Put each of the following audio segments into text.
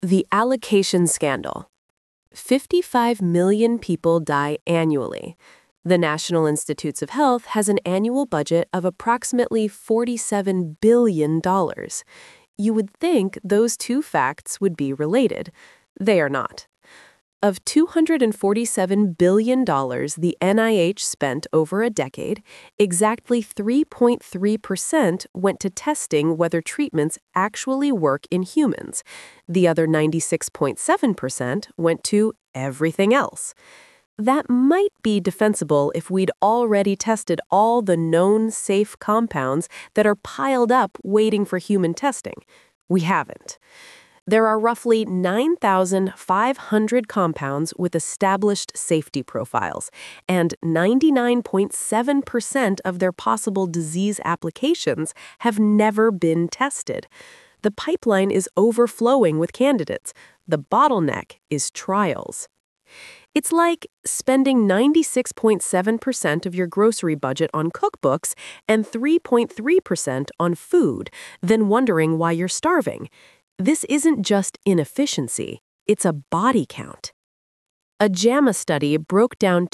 The allocation scandal. 55 million people die annually. The National Institutes of Health has an annual budget of approximately $47 billion. You would think those two facts would be related. They are not. Of $247 billion the NIH spent over a decade, exactly 3.3% went to testing whether treatments actually work in humans. The other 96.7% went to everything else. That might be defensible if we'd already tested all the known safe compounds that are piled up waiting for human testing. We haven't. There are roughly 9,500 compounds with established safety profiles, and 99.7% of their possible disease applications have never been tested. The pipeline is overflowing with candidates. The bottleneck is trials. It's like spending 96.7% of your grocery budget on cookbooks and 3.3% on food, then wondering why you're starving. This isn't just inefficiency, it's a body count. A JAMA study broke down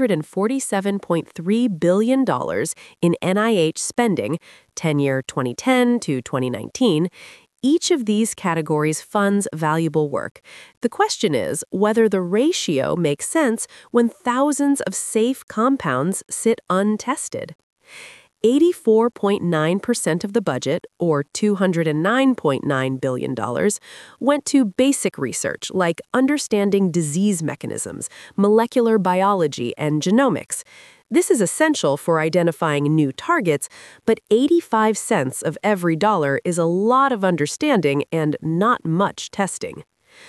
$247.3 billion in NIH spending, tenure 2010 to 2019. Each of these categories funds valuable work. The question is whether the ratio makes sense when thousands of safe compounds sit untested. 84.9% of the budget, or $209.9 billion, went to basic research like understanding disease mechanisms, molecular biology, and genomics. This is essential for identifying new targets, but 85 cents of every dollar is a lot of understanding and not much testing.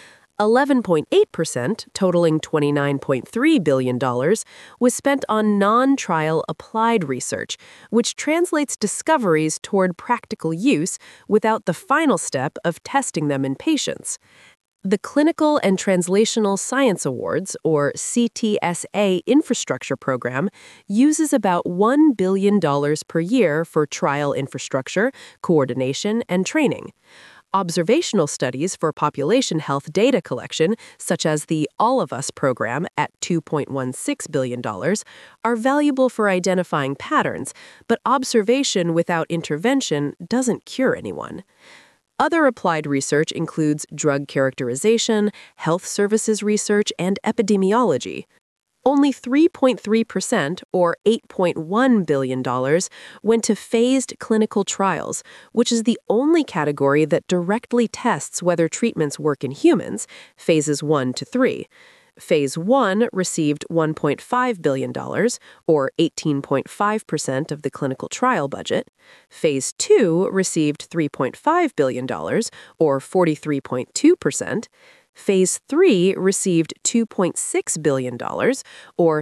11.8%, totaling $29.3 billion, was spent on non-trial applied research, which translates discoveries toward practical use without the final step of testing them in patients. The Clinical and Translational Science Awards, or CTSA infrastructure program, uses about $1 billion per year for trial infrastructure, coordination, and training. Observational studies for population health data collection, such as the All of Us program at $2.16 billion, are valuable for identifying patterns, but observation without intervention doesn't cure anyone. Other applied research includes drug characterization, health services research, and epidemiology. Only 3.3%, or $8.1 billion, went to phased clinical trials, which is the only category that directly tests whether treatments work in humans, phases 1 to 3. Phase 1 received $1.5 billion, or 18.5% of the clinical trial budget. Phase 2 received $3.5 billion, or 43.2%. Phase 3 received $2.6 billion, or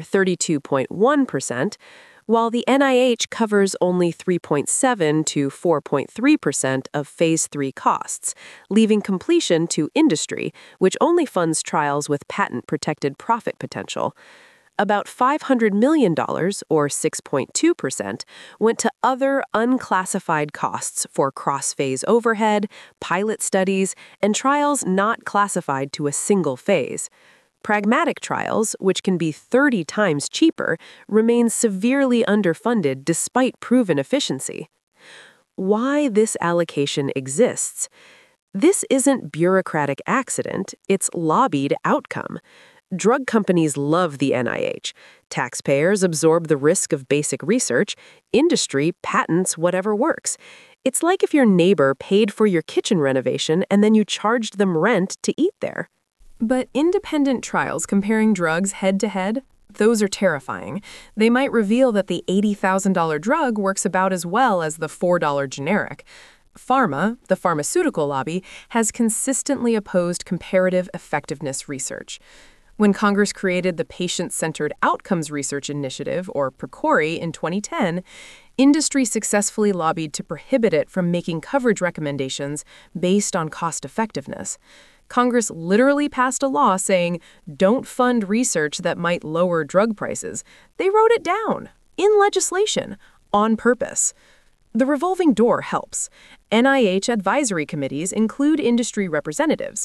32.1%, while the NIH covers only 3.7 to 4.3% of Phase 3 costs, leaving completion to industry, which only funds trials with patent-protected profit potential. About $500 million, or 6.2%, went to other unclassified costs for cross-phase overhead, pilot studies, and trials not classified to a single phase. Pragmatic trials, which can be 30 times cheaper, remain severely underfunded despite proven efficiency. Why this allocation exists? This isn't bureaucratic accident, it's lobbied outcome. Drug companies love the NIH. Taxpayers absorb the risk of basic research. Industry patents whatever works. It's like if your neighbor paid for your kitchen renovation and then you charged them rent to eat there. But independent trials comparing drugs head-to-head, those are terrifying. They might reveal that the $80,000 drug works about as well as the $4 generic. Pharma, the pharmaceutical lobby, has consistently opposed comparative effectiveness research. When Congress created the Patient-Centered Outcomes Research Initiative, or PCORI, in 2010, industry successfully lobbied to prohibit it from making coverage recommendations based on cost-effectiveness. Congress literally passed a law saying, don't fund research that might lower drug prices. They wrote it down, in legislation, on purpose. The revolving door helps. NIH advisory committees include industry representatives.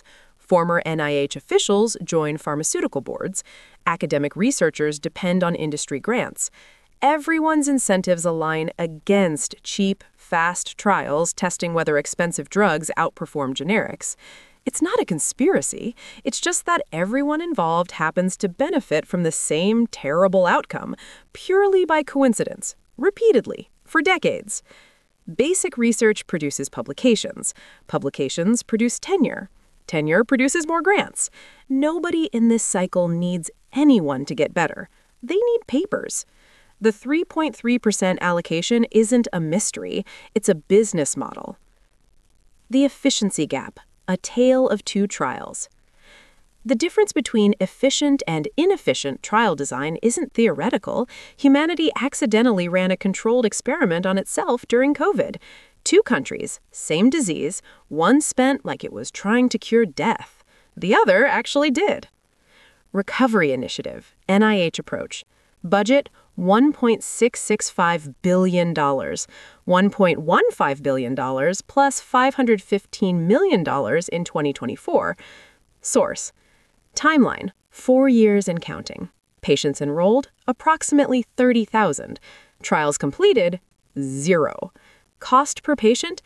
Former NIH officials join pharmaceutical boards. Academic researchers depend on industry grants. Everyone's incentives align against cheap, fast trials testing whether expensive drugs outperform generics. It's not a conspiracy. It's just that everyone involved happens to benefit from the same terrible outcome, purely by coincidence, repeatedly, for decades. Basic research produces publications. Publications produce tenure. Tenure produces more grants. Nobody in this cycle needs anyone to get better. They need papers. The 3.3% allocation isn't a mystery, it's a business model. The efficiency gap, a tale of two trials. The difference between efficient and inefficient trial design isn't theoretical. Humanity accidentally ran a controlled experiment on itself during COVID. Two countries, same disease, one spent like it was trying to cure death. The other actually did. Recovery Initiative, NIH approach. Budget, $1.665 billion, $1.15 billion plus $515 million in 2024. Source: Timeline, 4 years and counting. Patients enrolled, approximately 30,000. Trials completed, 0. Cost per patient,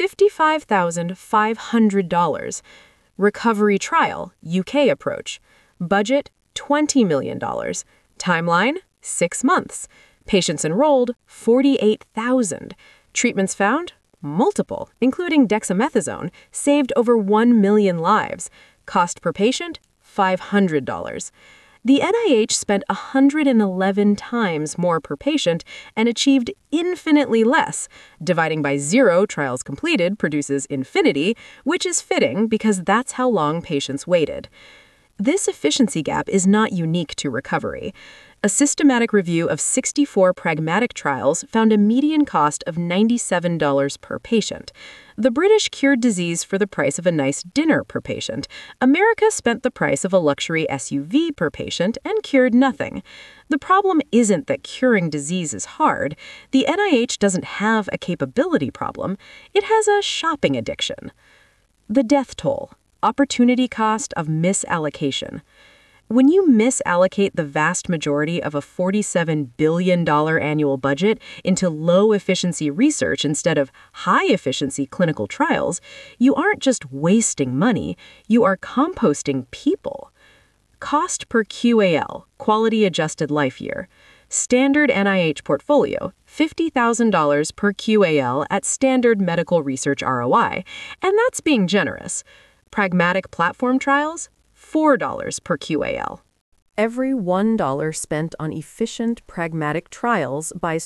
$55,500. Recovery trial, UK approach. Budget, $20 million. Timeline, 6 months. Patients enrolled, 48,000. Treatments found, multiple, including dexamethasone, saved over 1 million lives. Cost per patient, $500. The NIH spent 111 times more per patient and achieved infinitely less. Dividing by 0 trials completed produces infinity, which is fitting because that's how long patients waited. This efficiency gap is not unique to recovery. A systematic review of 64 pragmatic trials found a median cost of $97 per patient. The British cured disease for the price of a nice dinner per patient. America spent the price of a luxury SUV per patient and cured nothing. The problem isn't that curing disease is hard. The NIH doesn't have a capability problem. It has a shopping addiction. The death toll. Opportunity cost of misallocation. When you misallocate the vast majority of a $47 billion annual budget into low-efficiency research instead of high-efficiency clinical trials, you aren't just wasting money, you are composting people. Cost per QAL, Quality Adjusted Life Year. Standard NIH portfolio, $50,000 per QAL at standard medical research ROI, and that's being generous. Pragmatic platform trials, $4 per QAL. Every $1 spent on efficient, pragmatic trials buys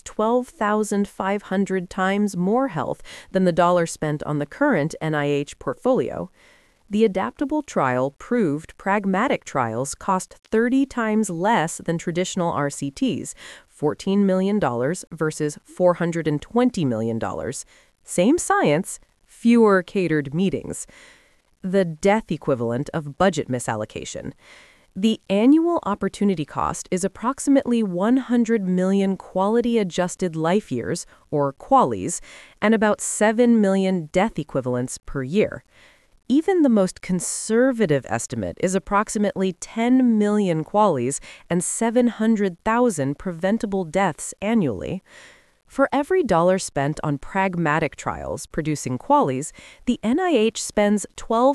12,500 times more health than the dollar spent on the current NIH portfolio. The adaptable trial proved pragmatic trials cost 30 times less than traditional RCTs, $14 million versus $420 million. Same science, fewer catered meetings. The death equivalent of budget misallocation. The annual opportunity cost is approximately 100 million quality-adjusted life years, or QALYs, and about 7 million death equivalents per year. Even the most conservative estimate is approximately 10 million QALYs and 700,000 preventable deaths annually. For every dollar spent on pragmatic trials producing QALYs, the NIH spends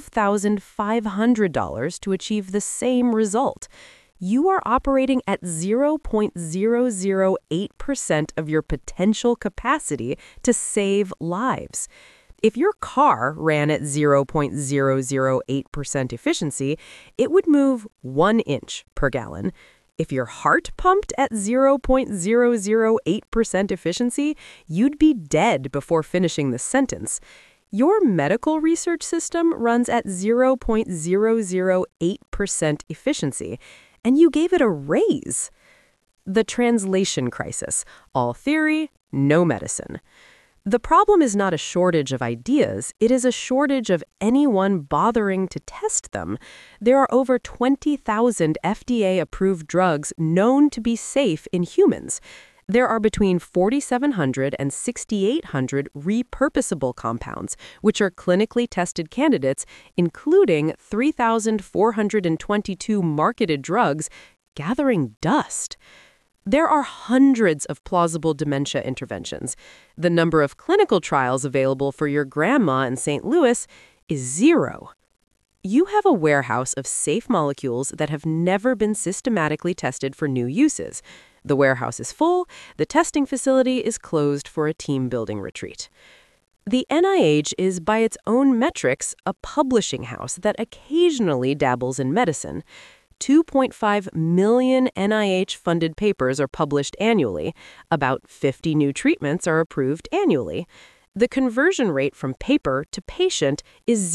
$12,500 to achieve the same result. You are operating at 0.008% of your potential capacity to save lives. If your car ran at 0.008% efficiency, it would move 1 inch per gallon. If your heart pumped at 0.008% efficiency, you'd be dead before finishing the sentence. Your medical research system runs at 0.008% efficiency, and you gave it a raise. The translation crisis. All theory, no medicine. The problem is not a shortage of ideas, it is a shortage of anyone bothering to test them. There are over 20,000 FDA-approved drugs known to be safe in humans. There are between 4,700 and 6,800 repurposable compounds, which are clinically tested candidates, including 3,422 marketed drugs, gathering dust. There are hundreds of plausible dementia interventions. The number of clinical trials available for your grandma in St. Louis is 0. You have a warehouse of safe molecules that have never been systematically tested for new uses. The warehouse is full, the testing facility is closed for a team-building retreat. The NIH is, by its own metrics, a publishing house that occasionally dabbles in medicine. 2.5 million NIH-funded papers are published annually. About 50 new treatments are approved annually. The conversion rate from paper to patient is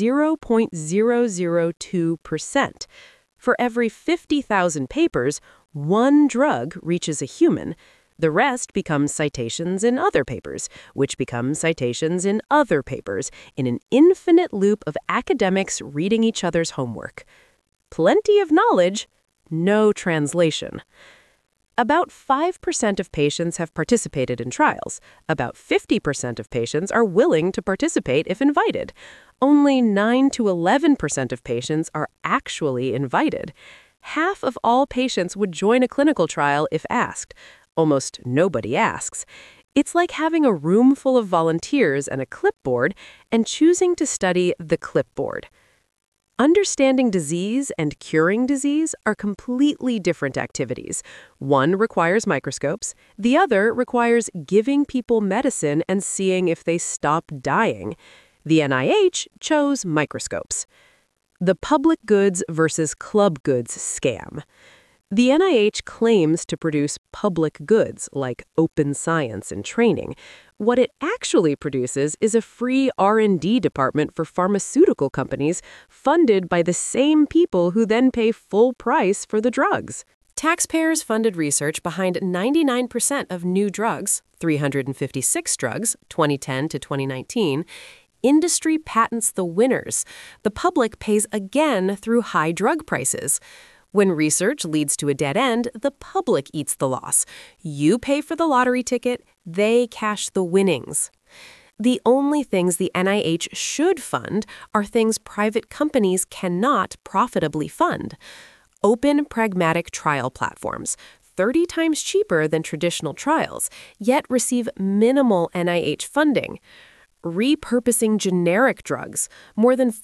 0.002%. For every 50,000 papers, one drug reaches a human. The rest becomes citations in other papers, which become citations in other papers, in an infinite loop of academics reading each other's homework. Plenty of knowledge, no translation. About 5% of patients have participated in trials. About 50% of patients are willing to participate if invited. Only 9 to 11% of patients are actually invited. Half of all patients would join a clinical trial if asked. Almost nobody asks. It's like having a room full of volunteers and a clipboard and choosing to study the clipboard. Understanding disease and curing disease are completely different activities. One requires microscopes, the other requires giving people medicine and seeing if they stop dying. The NIH chose microscopes. The public goods versus club goods scam. The NIH claims to produce public goods like open science and training. What it actually produces is a free R&D department for pharmaceutical companies funded by the same people who then pay full price for the drugs. Taxpayers funded research behind 99% of new drugs, 356 drugs, 2010 to 2019. Industry patents the winners. The public pays again through high drug prices. When research leads to a dead end, the public eats the loss. You pay for the lottery ticket, they cash the winnings. The only things the NIH should fund are things private companies cannot profitably fund. Open, pragmatic trial platforms, 30 times cheaper than traditional trials, yet receive minimal NIH funding. Repurposing generic drugs, more than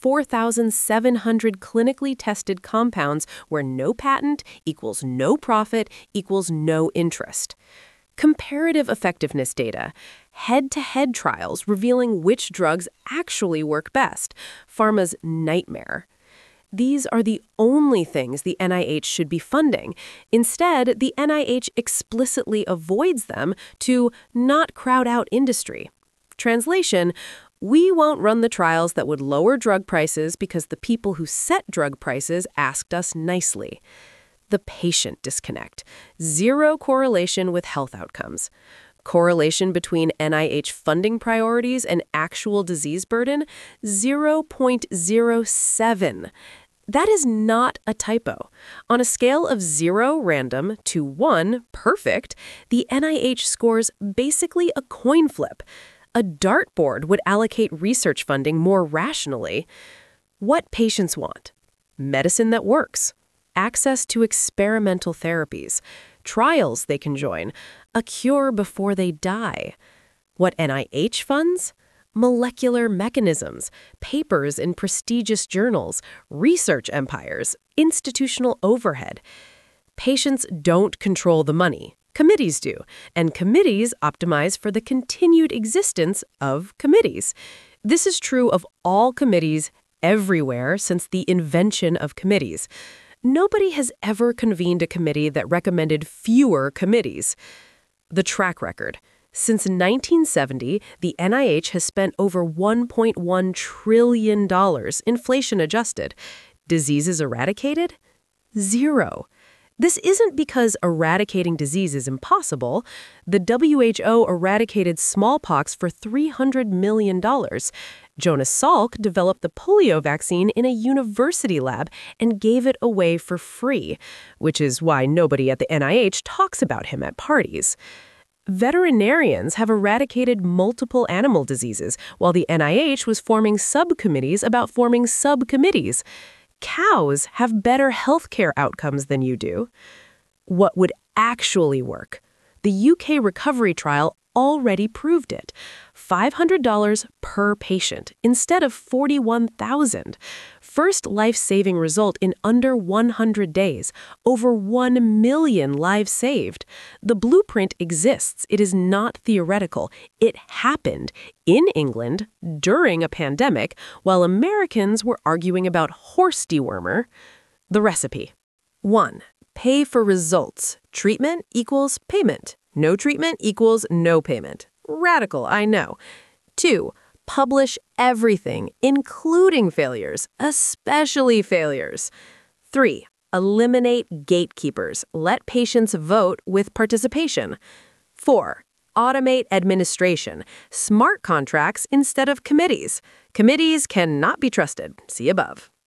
4,700 clinically tested compounds where no patent equals no profit equals no interest. Comparative effectiveness data, head-to-head trials revealing which drugs actually work best, pharma's nightmare. These are the only things the NIH should be funding. Instead, the NIH explicitly avoids them to not crowd out industry. Translation, we won't run the trials that would lower drug prices because the people who set drug prices asked us nicely. The patient disconnect. Zero correlation with health outcomes. Correlation between NIH funding priorities and actual disease burden, 0.07. That is not a typo. On a scale of 0 random to 1 perfect, the NIH scores basically a coin flip. A dartboard would allocate research funding more rationally. What patients want? Medicine that works. Access to experimental therapies. Trials they can join. A cure before they die. What NIH funds? Molecular mechanisms, papers in prestigious journals, research empires, institutional overhead. Patients don't control the money. Committees do, and committees optimize for the continued existence of committees. This is true of all committees everywhere since the invention of committees. Nobody has ever convened a committee that recommended fewer committees. The track record. Since 1970, the NIH has spent over $1.1 trillion, inflation adjusted. Diseases eradicated? 0. This isn't because eradicating disease is impossible. The WHO eradicated smallpox for $300 million. Jonas Salk developed the polio vaccine in a university lab and gave it away for free, which is why nobody at the NIH talks about him at parties. Veterinarians have eradicated multiple animal diseases, while the NIH was forming subcommittees about forming subcommittees. Cows have better healthcare outcomes than you do. What would actually work? The UK recovery trial already proved it. $500 per patient instead of $41,000. First life-saving result in under 100 days. Over 1 million lives saved. The blueprint exists. It is not theoretical. It happened in England during a pandemic while Americans were arguing about horse dewormer. The recipe. 1. Pay for results. Treatment equals payment. No treatment equals no payment. Radical, I know. 2. Publish everything, including failures, especially failures. 3. Eliminate gatekeepers. Let patients vote with participation. 4. Automate administration. Smart contracts instead of committees. Committees cannot be trusted. See above.